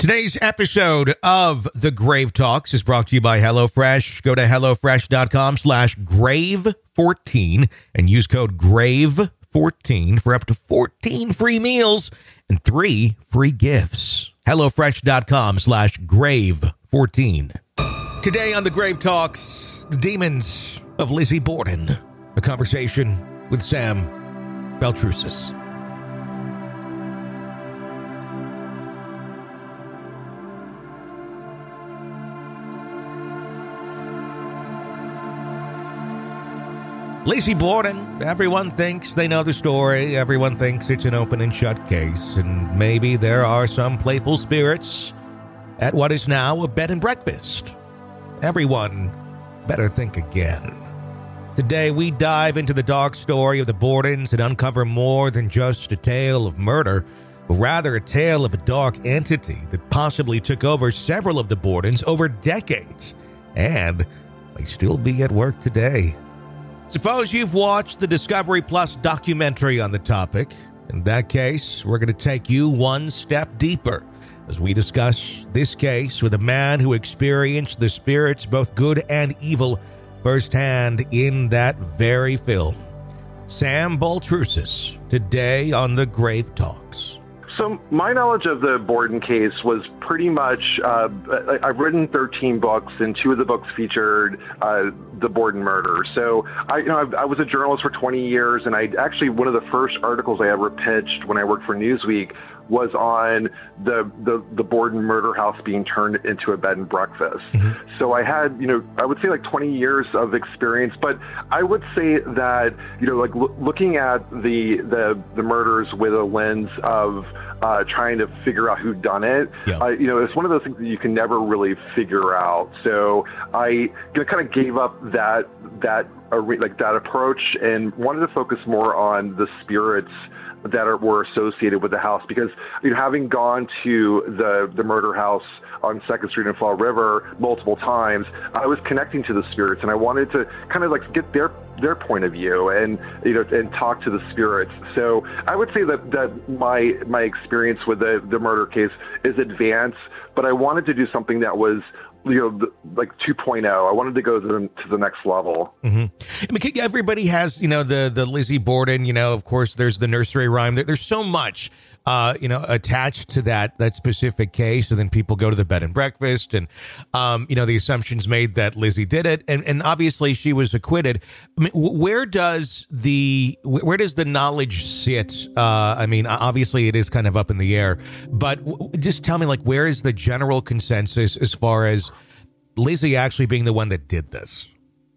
Today's episode of The Grave Talks is brought to you by HelloFresh. Go to HelloFresh.com/Grave14 and use code GRAVE14 for up to 14 free meals and 3 free gifts. HelloFresh.com/Grave14. Today on The Grave Talks, the demons of Lizzie Borden. A conversation with Sam Baltrusis. Lizzie Borden, everyone thinks they know the story. Everyone thinks it's an open and shut case. And maybe there are some playful spirits at what is now a bed and breakfast. Everyone better think again. Today we dive into the dark story of the Bordens and uncover more than just a tale of murder, but rather a tale of a dark entity that possibly took over several of the Bordens over decades and may still be at work today. Suppose you've watched the Discovery Plus documentary on the topic. In that case, we're going to take you one step deeper as we discuss this case with a man who experienced the spirits, both good and evil, firsthand in that very film. Sam Baltrusis, today on The Grave Talks. So my knowledge of the Borden case was pretty much, I've written 13 books, and 2 of the books featured the Borden murder. So I was a journalist for 20 years, and one of the first articles I ever pitched when I worked for Newsweek was on the Borden murder house being turned into a bed and breakfast. Mm-hmm. So I had, I would say like 20 years of experience, but I would say that, looking at the murders with a lens of trying to figure out who done it, it's one of those things that you can never really figure out. So I kind of gave up that approach and wanted to focus more on the spirits that were associated with the house, because having gone to the murder house on 2nd Street in Fall River multiple times, I was connecting to the spirits, and I wanted to kind of get their point of view and and talk to the spirits. So I would say that my experience with the murder case is advanced, but I wanted to do something that was like 2.0. I wanted to go to the next level. Mm-hmm. I mean, everybody has, the Lizzie Borden, of course, there's the nursery rhyme. There's so much, attached to that specific case. And then people go to the bed and breakfast and, the assumption's made that Lizzie did it. And obviously she was acquitted. I mean, where does the knowledge sit? Obviously it is kind of up in the air, but just tell me, where is the general consensus as far as Lizzie actually being the one that did this?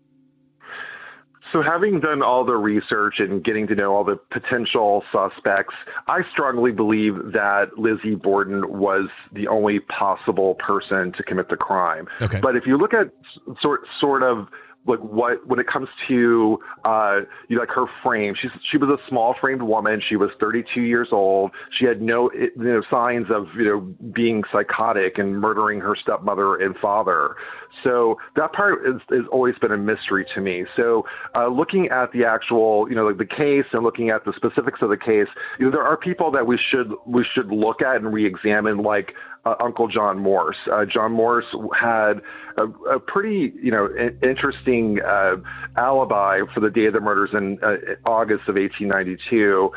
So having done all the research and getting to know all the potential suspects, I strongly believe that Lizzie Borden was the only possible person to commit the crime. Okay. But if you look at sort of when it comes to her frame, she was a small framed woman. She was 32 years old. She had no signs of being psychotic and murdering her stepmother and father. So that part has always been a mystery to me. So looking at the actual, the case and looking at the specifics of the case, there are people that we should look at and re-examine, like Uncle John Morse. John Morse had a pretty, interesting alibi for the day of the murders in August of 1892.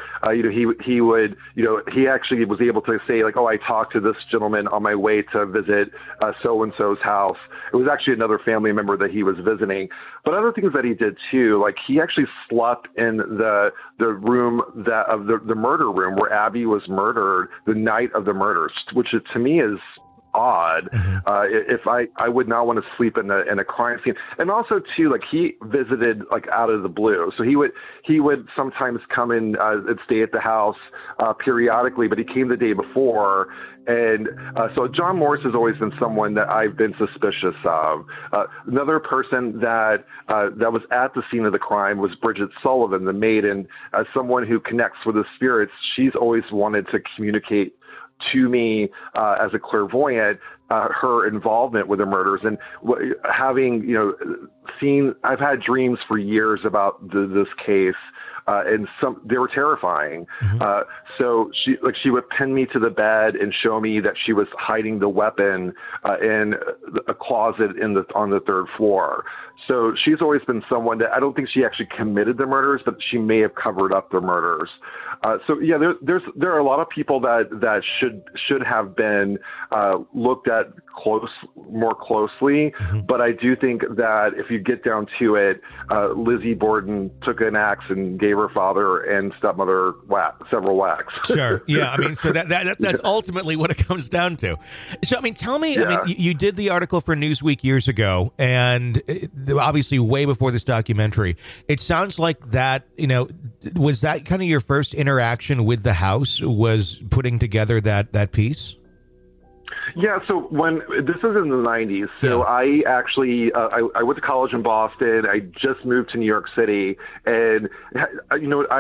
He actually was able to say, I talked to this gentleman on my way to visit so-and-so's house. It was actually another family member that he was visiting. But other things that he did too, he actually slept in the room of the murder room where Abby was murdered the night of the murders, which to me is odd. Mm-hmm. If I would not want to sleep in a crime scene. And also too, he visited out of the blue. So he would sometimes come in and stay at the house periodically, but he came the day before. And so John Morse has always been someone that I've been suspicious of. Another person that was at the scene of the crime was Bridget Sullivan, the maid, and as someone who connects with the spirits, she's always wanted to communicate to me as a clairvoyant her involvement with the murders. And having seen, I've had dreams for years about this case and they were terrifying. So she would pin me to the bed and show me that she was hiding the weapon in a closet on the third floor. So she's always been someone that I don't think she actually committed the murders, but she may have covered up the murders. So yeah, there are a lot of people that should have been looked at more closely. But I do think that if you get down to it, Lizzie Borden took an axe and gave her father and stepmother several whacks. Sure. Yeah. I mean, so that's ultimately what it comes down to. So, I mean, tell me, I mean, you did the article for Newsweek years ago, and obviously way before this documentary. It sounds like that, was that kind of your first interaction with the house, was putting together that piece? Yeah, so this is in the 90s. So I actually, I went to college in Boston. I just moved to New York City, and I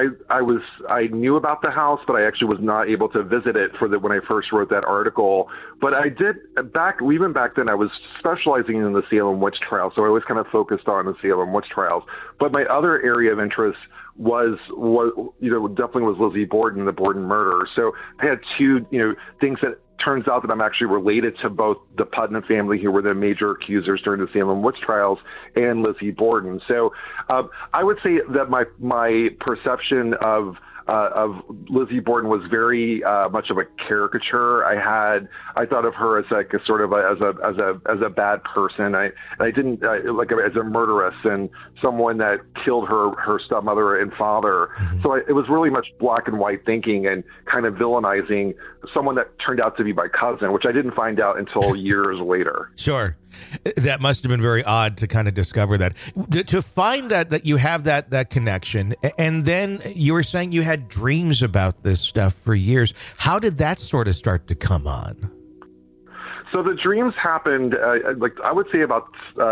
knew about the house, but I actually was not able to visit it when I first wrote that article. But I did even back then, I was specializing in the Salem witch trials, so I was kind of focused on the Salem witch trials. But my other area of interest was definitely was Lizzie Borden, the Borden murder. So I had two things that turns out that I'm actually related to both the Putnam family, who were the major accusers during the Salem witch trials, and Lizzie Borden. So I would say that my perception of Lizzie Borden was very much of a caricature. I thought of her as like a sort of as a bad person. I didn't as a murderess and someone that killed her stepmother and father. So it was really much black and white thinking and kind of villainizing someone that turned out to be my cousin, which I didn't find out until years later. Sure. That must have been very odd to kind of discover that, to find that you have that connection. And then you were saying you had dreams about this stuff for years. How did that sort of start to come on? So the dreams happened, I would say about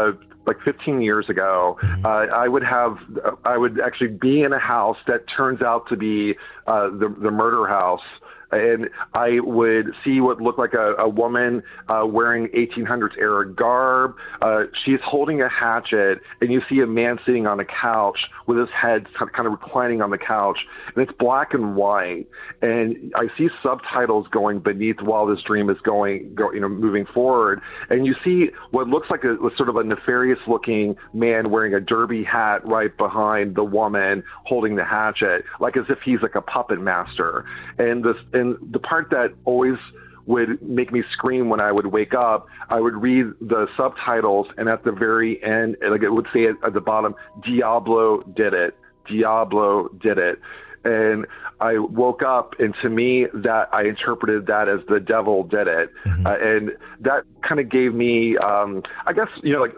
15 years ago. I would actually be in a house that turns out to be the murder house. And I would see what looked like a woman wearing 1800s era garb. She's holding a hatchet, and you see a man sitting on a couch with his head kind of reclining on the couch. And it's black and white. And I see subtitles going beneath while this dream is moving forward. And you see what looks like a sort of a nefarious-looking man wearing a derby hat right behind the woman holding the hatchet, like as if he's like a puppet master. And the part that always would make me scream when I would wake up, I would read the subtitles, and at the very end, like it would say at the bottom, "Diablo did it. Diablo did it." And I woke up, and to me, that I interpreted that as the devil did it. And that kind of gave me, I guess,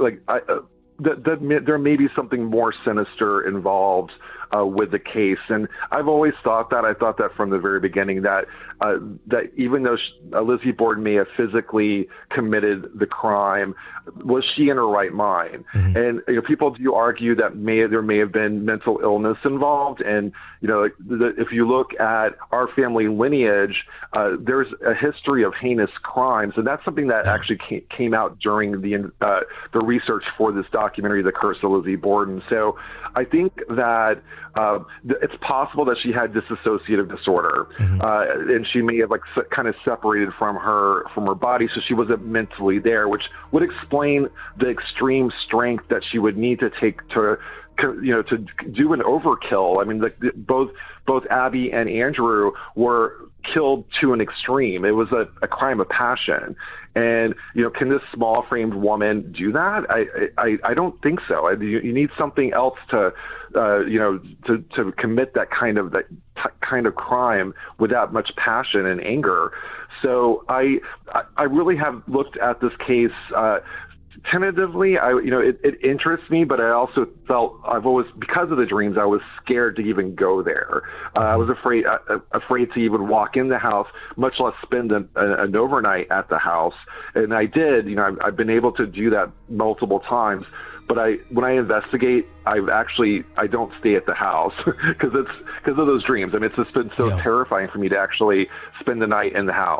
there may be something more sinister involved with the case. And I've always thought that. I thought that from the very beginning, that even though Lizzie Borden may have physically committed the crime, was she in her right mind? And people do argue that there may have been mental illness involved. And if you look at our family lineage, there's a history of heinous crimes, and that's something that actually came out during the research for this documentary, The Curse of Lizzie Borden. So I think that it's possible that she had dissociative disorder, and she may have kind of separated from her body, so she wasn't mentally there, which would explain the extreme strength that she would need to take to do an overkill. I mean, both Abby and Andrew were killed to an extreme. It was a crime of passion. And, can this small framed woman do that? I don't think so. You need something else to commit that kind of crime with that much passion and anger. So I really have looked at this case, tentatively. It interests me, but I also felt because of the dreams, I was scared to even go there. I was afraid to even walk in the house, much less spend an overnight at the house. And I did. I've been able to do that multiple times. But when I investigate, I don't stay at the house because of those dreams. I mean, it's just been so terrifying for me to actually spend the night in the house.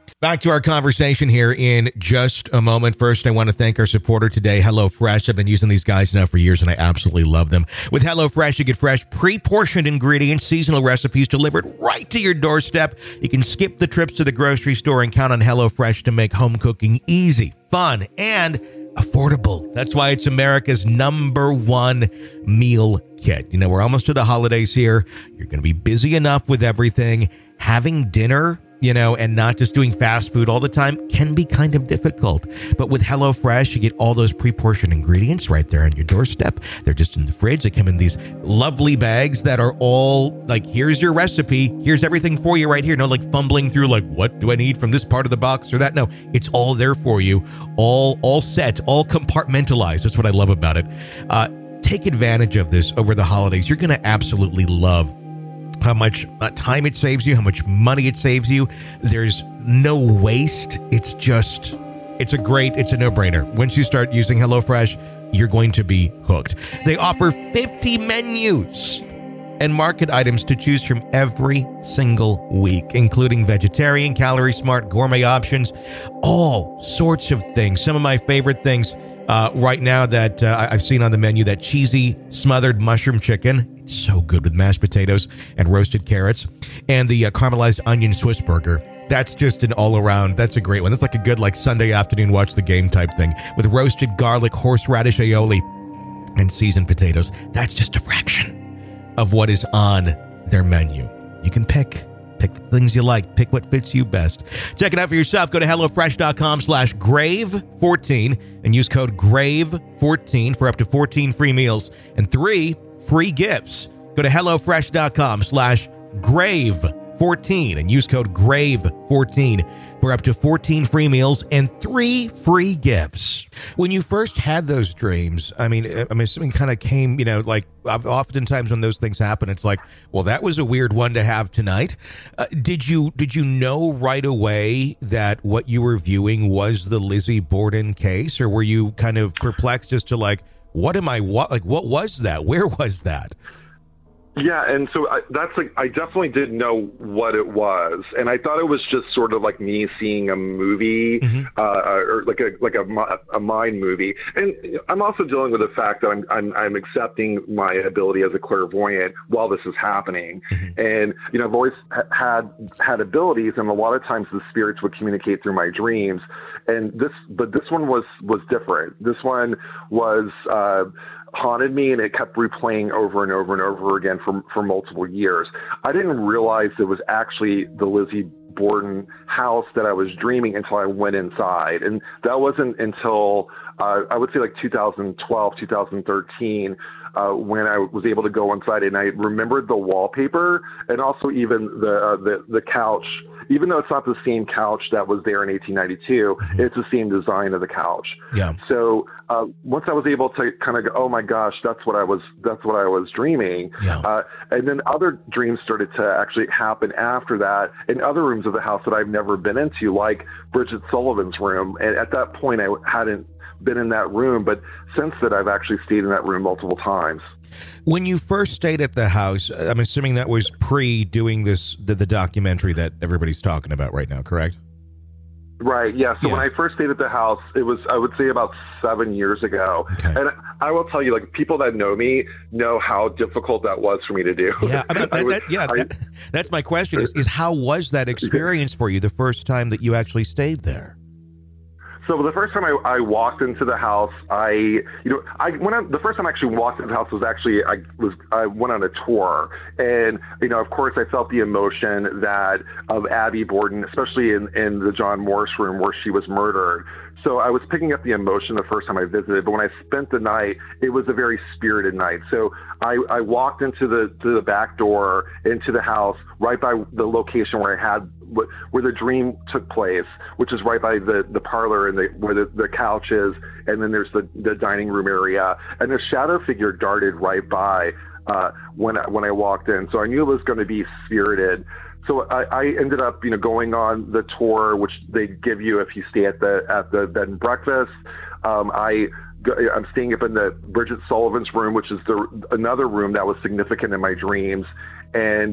Back to our conversation here in just a moment. First, I want to thank our supporter today, HelloFresh. I've been using these guys now for years, and I absolutely love them. With HelloFresh, you get fresh, pre-portioned ingredients, seasonal recipes delivered right to your doorstep. You can skip the trips to the grocery store and count on HelloFresh to make home cooking easy, fun, and affordable. That's why it's America's #1 meal kit. You know, we're almost to the holidays here. You're going to be busy enough with everything. Having dinner, you know, and not just doing fast food all the time can be kind of difficult. But with HelloFresh, you get all those pre-portioned ingredients right there on your doorstep. They're just in the fridge. They come in these lovely bags that are all like, here's your recipe. Here's everything for you right here. No, like fumbling through like, what do I need from this part of the box or that? No, it's all there for you. All set, all compartmentalized. That's what I love about it. Take advantage of this over the holidays. You're going to absolutely love how much time it saves you, how much money it saves you. There's no waste. It's a no-brainer. Once you start using HelloFresh, you're going to be hooked. They offer 50 menus and market items to choose from every single week, including vegetarian, calorie smart, gourmet options, all sorts of things. Some of my favorite things right now that I've seen on the menu, that cheesy smothered mushroom chicken. It's so good with mashed potatoes and roasted carrots. And the caramelized onion Swiss burger. That's just an all-around, that's a great one. That's like a good like Sunday afternoon watch the game type thing. With roasted garlic, horseradish aioli, and seasoned potatoes. That's just a fraction of what is on their menu. You can pick the things you like. Pick what fits you best. Check it out for yourself. Go to HelloFresh.com/Grave14 and use code GRAVE14 for up to 14 free meals and 3 free gifts. Go to HelloFresh.com/Grave14 and use code GRAVE14 for up to 14 free meals and 3 free gifts. When you first had those dreams, I mean, something kind of came, you know, like oftentimes when those things happen, it's like, well, that was a weird one to have tonight. Did you know right away that what you were viewing was the Lizzie Borden case, or were you kind of perplexed as to like, what was that? Where was that? Yeah, and so I definitely didn't know what it was, and I thought it was just sort of like me seeing a movie, or like a mind movie. And I'm also dealing with the fact that I'm accepting my ability as a clairvoyant while this is happening. And you know, I've always had abilities, and a lot of times the spirits would communicate through my dreams. But this one was different. This one was haunted me, and it kept replaying over and over and over again for multiple years. I didn't realize it was actually the Lizzie Borden house that I was dreaming until I went inside. And that wasn't until I would say like 2012, 2013, when I was able to go inside, and I remembered the wallpaper and also even the couch. Even though it's not the same couch that was there in 1892, it's the same design of the couch. Yeah. So once I was able to kind of go, oh my gosh, that's what I was dreaming. Yeah. And then other dreams started to actually happen after that in other rooms of the house that I've never been into, like Bridget Sullivan's room. And at that point, I hadn't been in that room, but since that, I've actually stayed in that room multiple times. When you first stayed at the house, I'm assuming that was pre-doing the documentary that everybody's talking about right now, correct? Right, yeah. So when I first stayed at the house, it was, I would say, about 7 years ago. Okay. And I will tell you, like, people that know me know how difficult that was for me to do. Yeah, that's my question is how was that experience for you the first time that you actually stayed there? So the first time I walked into the house, the first time I actually walked into the house was actually, I went on a tour, and, you know, of course I felt the emotion of Abby Borden, especially in the John Morse room where she was murdered. So I was picking up the emotion the first time I visited, but when I spent the night, it was a very spirited night. So I walked into the back door into the house, right by the location where where the dream took place, which is right by the parlor and where the couch is, and then there's the dining room area, and the shadow figure darted right by when I walked in. So I knew it was going to be spirited. So I ended up, you know, going on the tour, which they give you if you stay at the bed and breakfast. I'm staying up in the Bridget Sullivan's room, which is another room that was significant in my dreams. and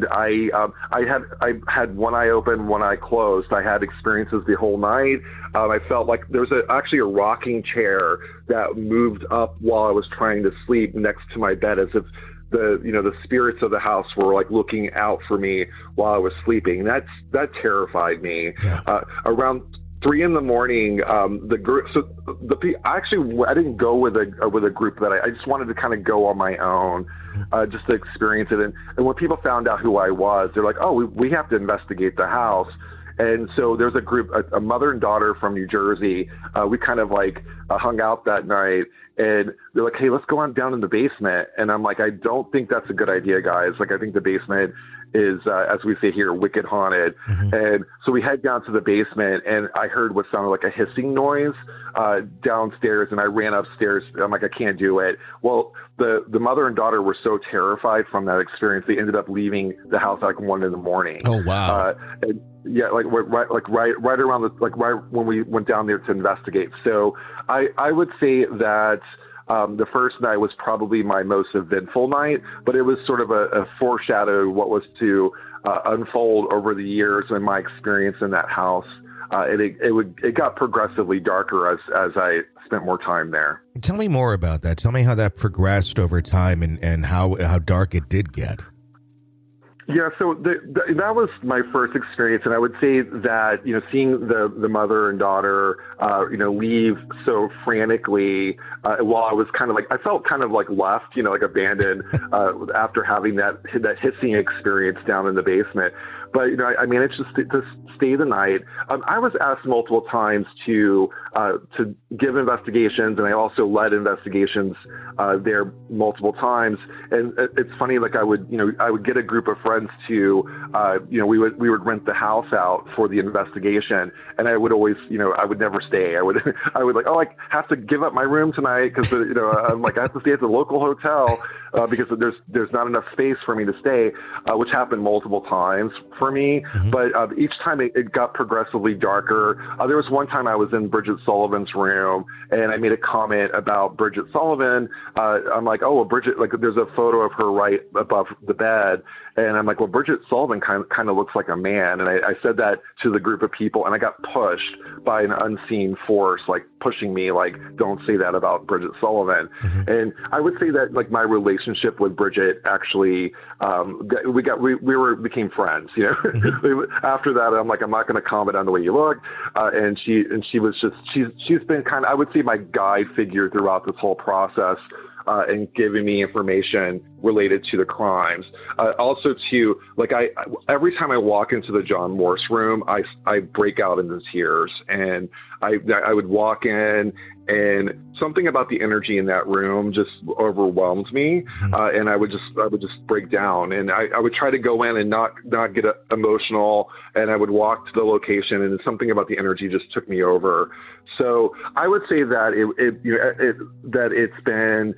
I had one eye open, one eye closed. I had experiences the whole night. I felt like there was actually a rocking chair that moved up while I was trying to sleep next to my bed, as if the spirits of the house were like looking out for me while I was sleeping. That terrified me. Yeah. Around 3 a.m, the group. So I didn't go with a group that I just wanted to kind of go on my own, just to experience it. And when people found out who I was, they're like, "Oh, we have to investigate the house." And so there's a group, a mother and daughter from New Jersey. We kind of like hung out that night, and they're like, "Hey, let's go on down in the basement." And I'm like, "I don't think that's a good idea, guys. Like, I think the basement is, as we say here, wicked haunted." And so we head down to the basement, and I heard what sounded like a hissing noise downstairs, and I ran upstairs. I'm like, "I can't do it." Well, the mother and daughter were so terrified from that experience, they ended up leaving the house at like 1 a.m. Oh, wow. And yeah, right around right when we went down there to investigate. So I would say that the first night was probably my most eventful night, but it was sort of a foreshadow of what was to unfold over the years and my experience in that house. It got progressively darker as I spent more time there. Tell me more about that. Tell me how that progressed over time and how dark it did get. Yeah, so that was my first experience, and I would say that seeing the mother and daughter leave so frantically while I was kind of like, I felt kind of like left, like abandoned after having that hissing experience down in the basement. But I managed to stay the night. I was asked multiple times to give investigations, and I also led investigations there multiple times. And it's funny, like I would get a group of friends to we would rent the house out for the investigation, and I would always I would never stay. I would like, oh, I have to give up my room tonight because I'm like, I have to stay at the local hotel because there's not enough space for me to stay, which happened multiple times for me. But each time it got progressively darker. There was one time I was in Bridget Sullivan's room, and I made a comment about Bridget Sullivan. I'm like, oh, well, Bridget, like there's a photo of her right above the bed. And I'm like, well, Bridget Sullivan kind of looks like a man. And I said that to the group of people, and I got pushed by an unseen force, like pushing me, like, don't say that about Bridget Sullivan. And I would say that like my relationship with Bridget actually, we became friends, After that, I'm like, I'm not going to comment on the way you look. And she was just, she's been kind of, I would say, my guide figure throughout this whole process. And giving me information related to the crimes. Also to, like, every time I walk into the John Morse room, I break out into tears, and I would walk in, and something about the energy in that room just overwhelmed me, and I would just break down, and I would try to go in and not get emotional, and I would walk to the location, and something about the energy just took me over. So I would say that it's been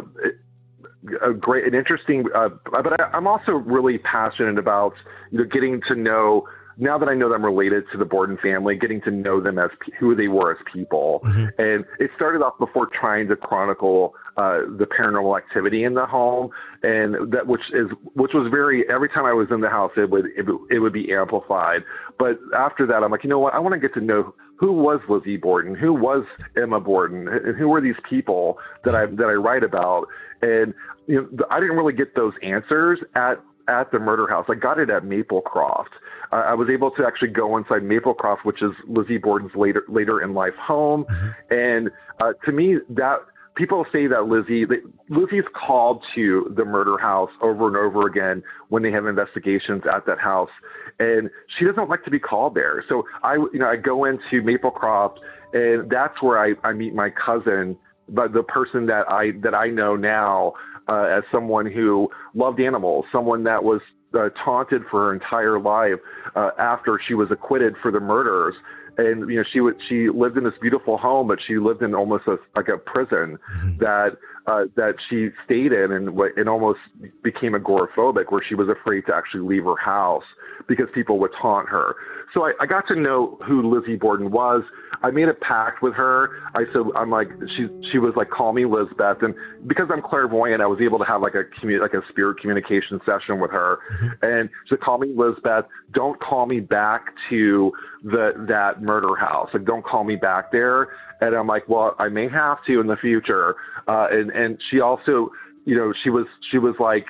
a great and interesting, but I'm also really passionate about getting to know. Now that I know them related to the Borden family, getting to know them as who they were as people. And it started off before trying to chronicle the paranormal activity in the home, and that which was very, every time I was in the house, it would be amplified. But after that, I'm like, you know what? I want to get to know who was Lizzie Borden, who was Emma Borden, and who were these people that I write about. And I didn't really get those answers at the murder house. I got it at Maplecroft. I was able to actually go inside Maplecroft, which is Lizzie Borden's later in life home. And to me, that people say that Lizzie's called to the murder house over and over again when they have investigations at that house, and she doesn't like to be called there. So I go into Maplecroft, and that's where I meet my cousin, but the person that I know now as someone who loved animals, someone that was taunted for her entire life after she was acquitted for the murders. And she lived in this beautiful home, but she lived in almost like a prison that that she stayed in and almost became agoraphobic, where she was afraid to actually leave her house because people would taunt her. So I got to know who Lizzie Borden was. I made a pact with her. I'm like, she was like, call me Lizbeth. And because I'm clairvoyant, I was able to have like a spirit communication session with her. Mm-hmm. And she said, call me Lizbeth. Don't call me back to that murder house. Like, don't call me back there. And I'm like, well, I may have to in the future. And she also, she was like,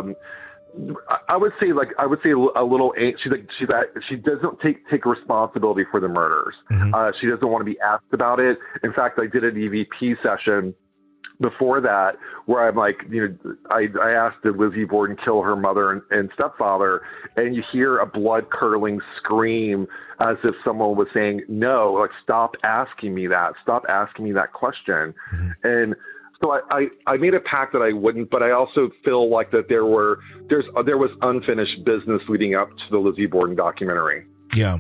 I would say a little. She doesn't take responsibility for the murders. Mm-hmm. She doesn't want to be asked about it. In fact, I did an EVP session before that where I'm like, I asked, did Lizzie Borden kill her mother and stepfather? And you hear a blood curdling scream as if someone was saying, no, like, stop asking me that. Stop asking me that question. Mm-hmm. And so I made a pact that I wouldn't, but I also feel like that there was unfinished business leading up to the Lizzie Borden documentary. Yeah.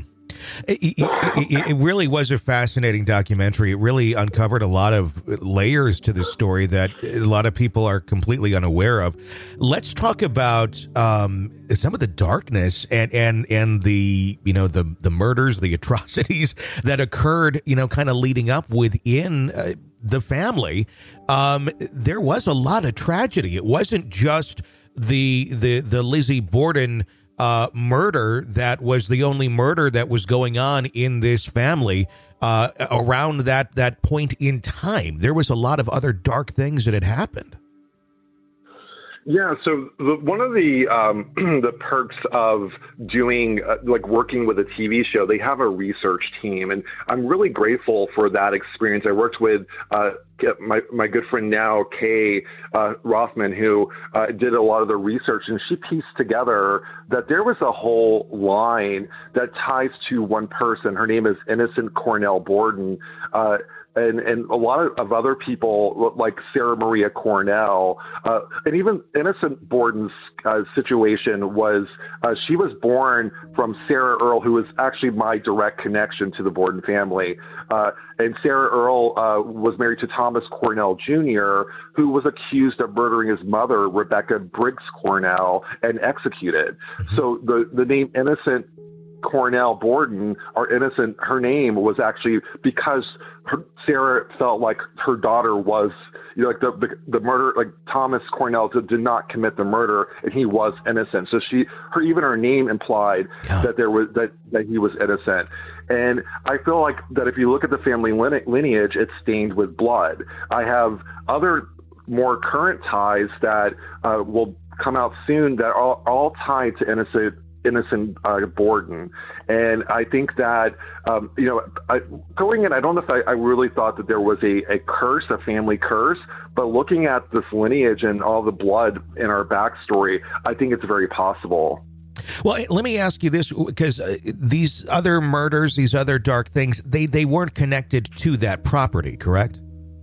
It really was a fascinating documentary. It really uncovered a lot of layers to the story that a lot of people are completely unaware of. Let's talk about some of the darkness and the the murders, the atrocities that occurred, kind of leading up within the family. There was a lot of tragedy. It wasn't just the Lizzie Borden murder that was the only murder that was going on in this family around that point in time. There was a lot of other dark things that had happened. Yeah, so one of the the perks of doing working with a TV show, they have a research team, and I'm really grateful for that experience. I worked with my good friend now, Kay Rothman, who did a lot of the research, and she pieced together that there was a whole line that ties to one person. Her name is Innocent Cornell Borden. And a lot of other people like Sarah Maria Cornell, and even Innocent Borden's situation was she was born from Sarah Earle, who was actually my direct connection to the Borden family. And Sarah Earle was married to Thomas Cornell Jr., who was accused of murdering his mother, Rebecca Briggs Cornell, and executed. So the name Innocent Cornell Borden, or Innocent, her name was actually because Sarah felt like her daughter was, the murder, like Thomas Cornell did not commit the murder, and he was innocent. So her name implied that there was that he was innocent. And I feel like that if you look at the family lineage, it's stained with blood. I have other more current ties that will come out soon that are all tied to Innocent Borden. And I think that, going in, I don't know if I really thought that there was a curse, a family curse, but looking at this lineage and all the blood in our backstory, I think it's very possible. Well, let me ask you this, because these other murders, these other dark things, they weren't connected to that property, correct?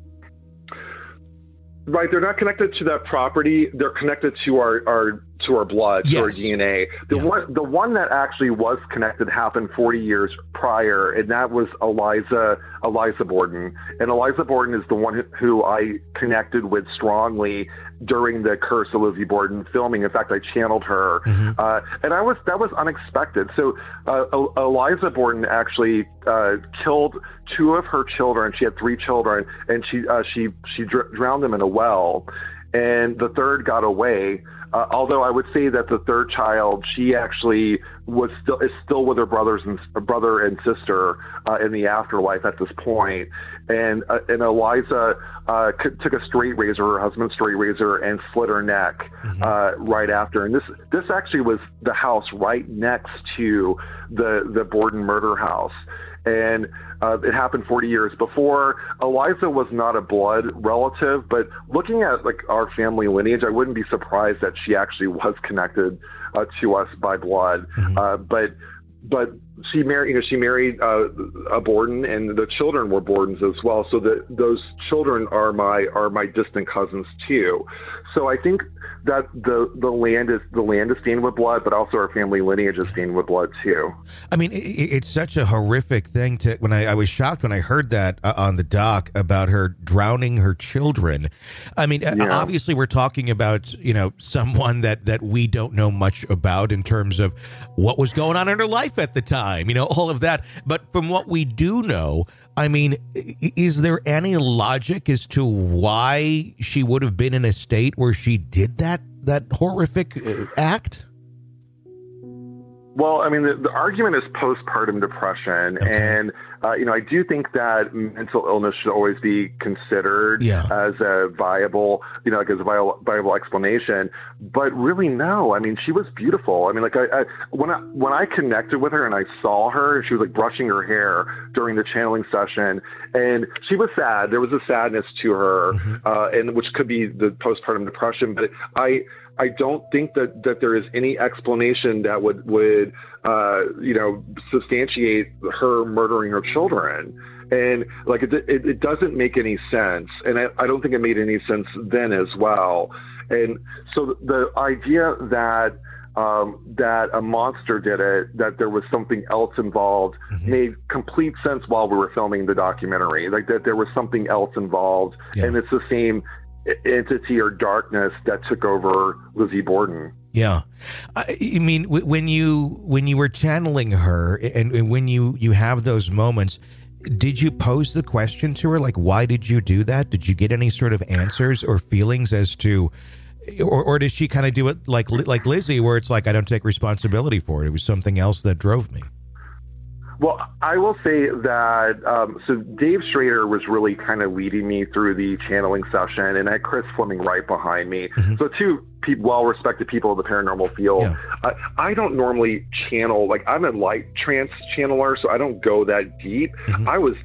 Right, they're not connected to that property. They're connected to our blood, to our DNA. The one that actually was connected happened 40 years prior, and that was Eliza Borden. And Eliza Borden is the one who I connected with strongly during the Curse of Lizzie Borden filming. In fact, I channeled her, and that was unexpected. So Eliza Borden actually killed two of her children. She had three children, and she drowned them in a well, and the third got away. Although I would say that the third child, she actually is still with her brother and sister in the afterlife at this point. And Eliza took a straight razor, her husband's straight razor, and slit her neck right after. And this actually was the house right next to the Borden murder house. And it happened 40 years before. Eliza was not a blood relative, but looking at our family lineage, I wouldn't be surprised that she actually was connected to us by blood. But she married Borden, and the children were Bordens as well. So those children are my distant cousins too. So I think that the land is stained with blood, but also our family lineage is stained with blood too. I mean, it's such a horrific thing to. When I was shocked when I heard that on the doc about her drowning her children. I mean, obviously we're talking about someone that we don't know much about in terms of what was going on in her life at the time. All of that. But from what we do know, I mean, is there any logic as to why she would have been in a state where she did that horrific act? Well, I mean, the argument is postpartum depression, okay. And I do think that mental illness should always be considered as a viable, viable explanation. But really, no. I mean, she was beautiful. I mean, like when I connected with her and I saw her, she was like brushing her hair during the channeling session, and she was sad. There was a sadness to her, and which could be the postpartum depression. But I don't think that there is any explanation that would substantiate her murdering her children. And like it doesn't make any sense. And I don't think it made any sense then as well. And so the idea that a monster did it, that there was something else involved, made complete sense while we were filming the documentary. Like that there was something else involved, and it's the same entity or darkness that took over Lizzie Borden. Yeah. I mean, when you were channeling her and when you have those moments, did you pose the question to her? Like, why did you do that? Did you get any sort of answers or feelings as to, or does she kind of do it like Lizzie, where it's like, I don't take responsibility for it. It was something else that drove me. Well, I will say that, so Dave Schrader was really kind of leading me through the channeling session, and I had Chris Fleming right behind me. So two well-respected people in the paranormal field. Yeah. I don't normally channel, like I'm a light trance channeler, so I don't go that deep. I was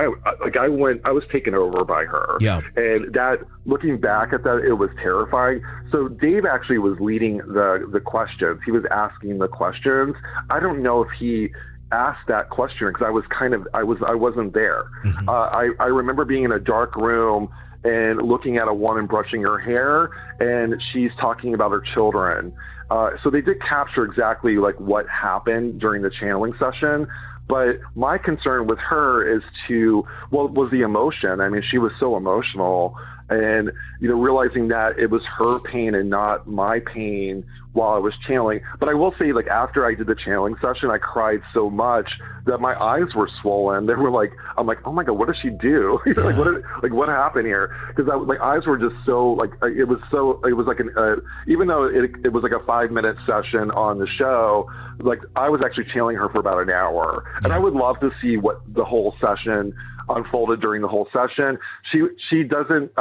taken over by her. Yeah. And that, looking back at that, it was terrifying. So Dave actually was leading the questions. He was asking the questions. I don't know if he asked that question because I wasn't there. I remember being in a dark room and looking at a woman brushing her hair, and she's talking about her children. So they did capture exactly like what happened during the channeling session. But my concern with her was the emotion. I mean, she was so emotional, and realizing that it was her pain and not my pain while I was channeling. But I will say, like, after I did the channeling session, I cried so much that my eyes were swollen. They were like, I'm like, oh my God, what did she do? What happened here? Because my eyes were just so like, it was like even though it was like a 5-minute session on the show, like I was actually channeling her for about an hour. And I would love to see what the whole session unfolded during the whole session. She doesn't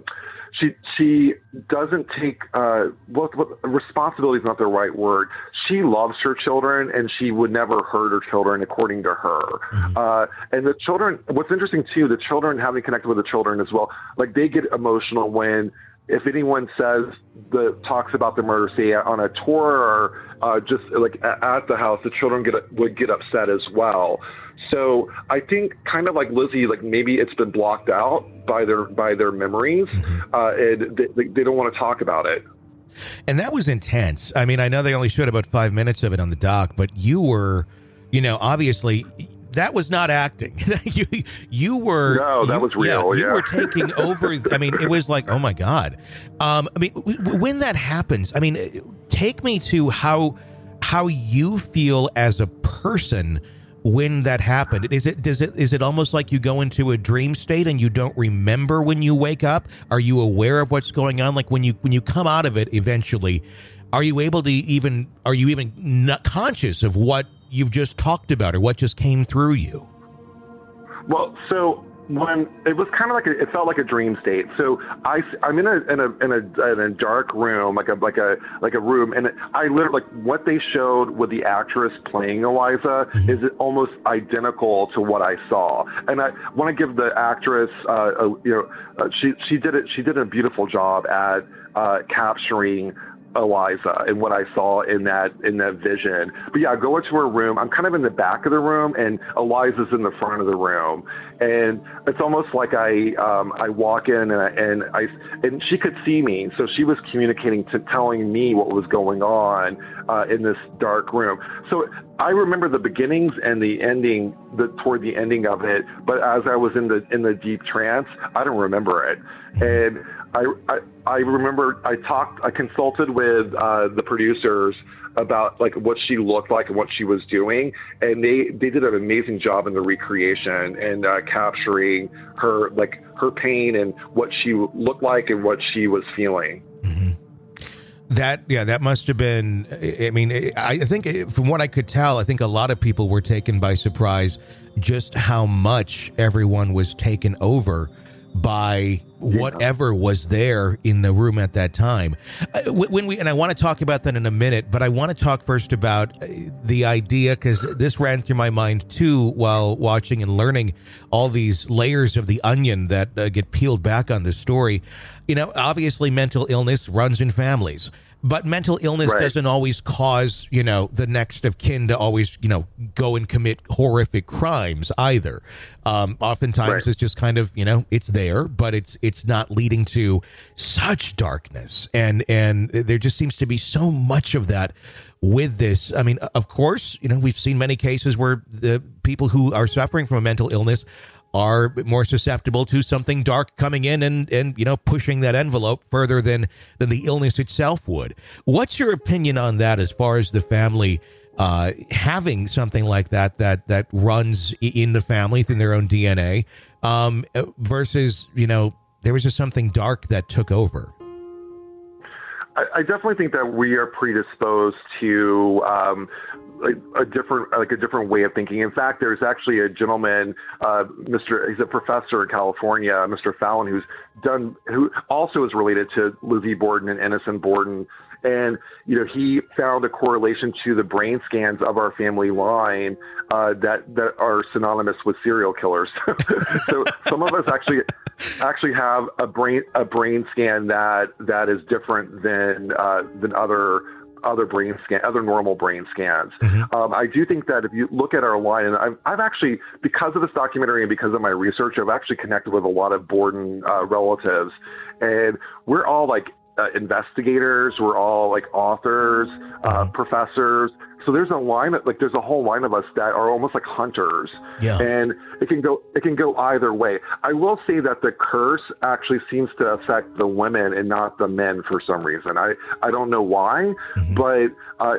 take responsibility is not the right word. She loves her children, and she would never hurt her children, according to her. And the children, what's interesting too, the children, having connected with the children as well, like they get emotional if anyone talks about the murder, say on a tour or just like at the house, the children would get upset as well. So I think, kind of like Lizzie, like maybe it's been blocked out by their memories, and they don't want to talk about it. And that was intense. I mean, I know they only showed about 5 minutes of it on the doc, but you were, obviously that was not acting. you were. No, that was real. You were taking over. I mean, it was like, oh my God. I mean, when that happens, I mean, take me to how you feel as a person when that happened. Is it almost like you go into a dream state and you don't remember when you wake up? Are you aware of what's going on? Like when you come out of it eventually, are you even not conscious of what you've just talked about or what just came through you? Well, so when it was kind of like it felt like a dream state. So I'm in a dark room, like a room, and I literally, like, what they showed with the actress playing Eliza is almost identical to what I saw. And I want to give the actress, she did a beautiful job at capturing Eliza and what I saw in that vision. But yeah, I go into her room. I'm kind of in the back of the room, and Eliza's in the front of the room. And it's almost like I walk in and she could see me, so she was communicating telling me what was going on in this dark room. So I remember the beginnings and the ending, toward the ending of it. But as I was in the deep trance, I don't remember it. And I remember I consulted with the producers about like what she looked like and what she was doing, and they did an amazing job in the recreation and capturing her pain and what she looked like and what she was feeling. Mm-hmm. That must have been, I mean, I think from what I could tell, I think a lot of people were taken by surprise just how much everyone was taken over by whatever was there in the room at that time. And I want to talk about that in a minute, but I want to talk first about the idea, because this ran through my mind too while watching and learning all these layers of the onion that get peeled back on this story. You know, obviously mental illness runs in families. But mental illness doesn't always cause, you know, the next of kin to always, you know, go and commit horrific crimes either. Oftentimes it's just kind of, you know, it's there, but it's not leading to such darkness. And there just seems to be so much of that with this. I mean, of course, you know, we've seen many cases where the people who are suffering from a mental illness are more susceptible to something dark coming in and you know, pushing that envelope further than the illness itself would. What's your opinion on that as far as the family having something like that runs in the family through their own DNA versus, you know, there was just something dark that took over? I definitely think that we are predisposed to a different way of thinking. In fact, there's actually a gentleman, he's a professor in California, Mr. Fallon, who also is related to Lizzie Borden and Innocent Borden. And, you know, he found a correlation to the brain scans of our family line that are synonymous with serial killers. So some of us actually have a brain scan that is different than other brain scan, other normal brain scans. Mm-hmm. I do think that if you look at our line, and I've actually, because of this documentary and because of my research, I've actually connected with a lot of Borden relatives, and we're all like investigators, we're all like authors, professors. So there's a whole line of us that are almost like hunters, and it can go either way. I will say that the curse actually seems to affect the women and not the men for some reason. I don't know why, but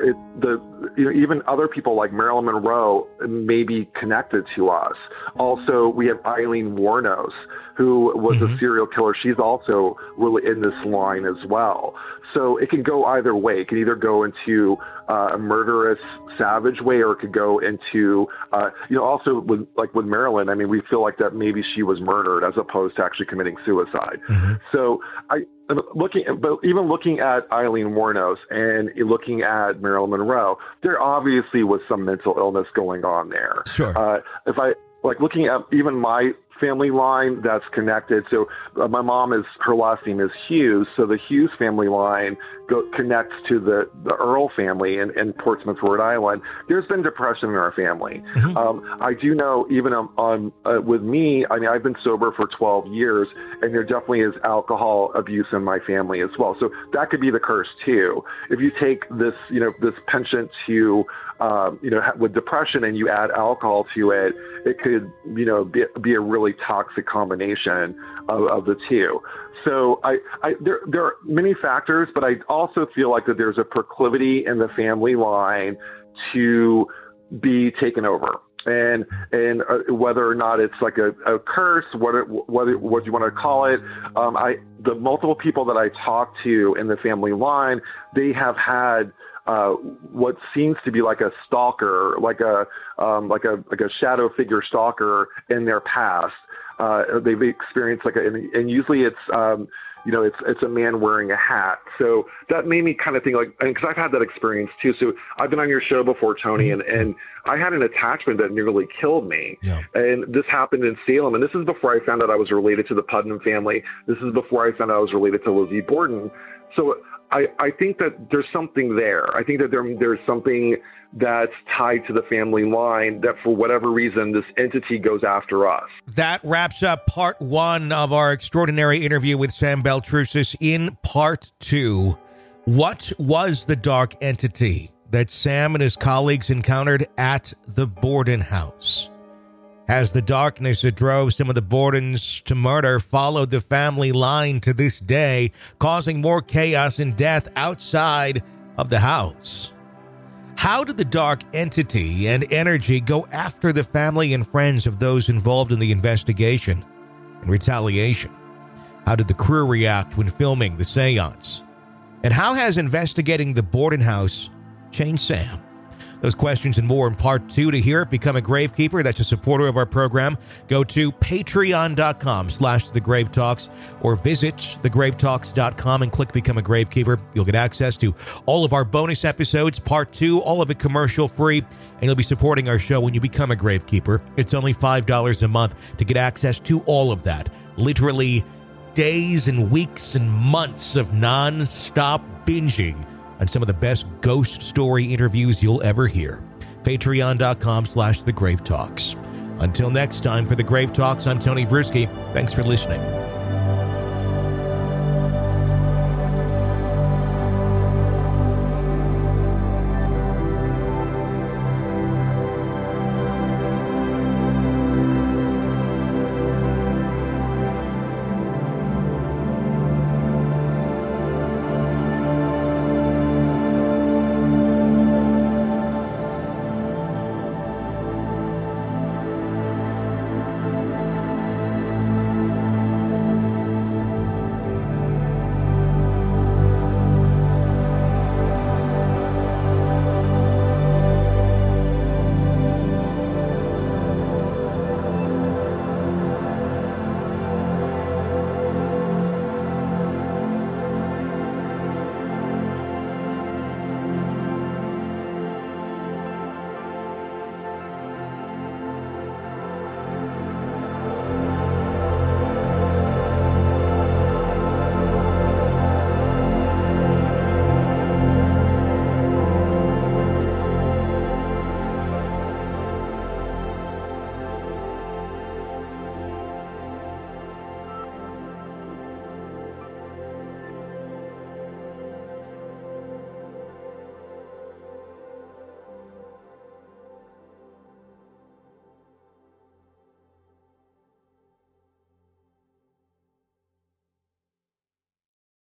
even other people like Marilyn Monroe may be connected to us. Also, we have Eileen Wuornos, who was a serial killer. She's also really in this line as well. So it can go either way. It can either go into a murderous, savage way, or it could go into, also with Marilyn, I mean, we feel like that maybe she was murdered as opposed to actually committing suicide. Mm-hmm. So even looking at Eileen Wuornos and looking at Marilyn Monroe, there obviously was some mental illness going on there. Sure. Looking at even my family line that's connected. So my mom her last name is Hughes. So the Hughes family line connects to the Earl family in Portsmouth, Rhode Island. There's been depression in our family. Mm-hmm. I do know even with me, I mean, I've been sober for 12 years, and there definitely is alcohol abuse in my family as well. So that could be the curse too. If you take this penchant to with depression and you add alcohol to it, it could, be a really toxic combination of the two. So there are many factors, but I also feel like that there's a proclivity in the family line to be taken over. And whether or not it's like a curse, what you want to call it, the multiple people that I talk to in the family line, they have had what seems to be like a stalker, like a shadow figure stalker in their past. They've experienced and usually it's a man wearing a hat. So that made me kind of think because I've had that experience too. So I've been on your show before, Tony, and I had an attachment that nearly killed me. Yeah. And this happened in Salem. And this is before I found out I was related to the Putnam family. This is before I found out I was related to Lizzie Borden. So I think that there's something there. I think that there's something that's tied to the family line that for whatever reason, this entity goes after us. That wraps up part 1 of our extraordinary interview with Sam Baltrusis. In part 2, what was the dark entity that Sam and his colleagues encountered at the Borden house? Has the darkness that drove some of the Bordens to murder followed the family line to this day, causing more chaos and death outside of the house? How did the dark entity and energy go after the family and friends of those involved in the investigation and retaliation? How did the crew react when filming the seance? And how has investigating the Borden house changed Sam? Those questions and more in part 2. To hear it, become a Gravekeeper. That's a supporter of our program. Go to patreon.com/thegravetalks or visit thegravetalks.com and click Become a Gravekeeper. You'll get access to all of our bonus episodes, part 2, all of it commercial free, and you'll be supporting our show when you become a Gravekeeper. It's only $5 a month to get access to all of that. Literally days and weeks and months of non-stop binging on some of the best ghost story interviews you'll ever hear. Patreon.com/thegravetalks. Until next time, for The Grave Talks, I'm Tony Bruschi. Thanks for listening.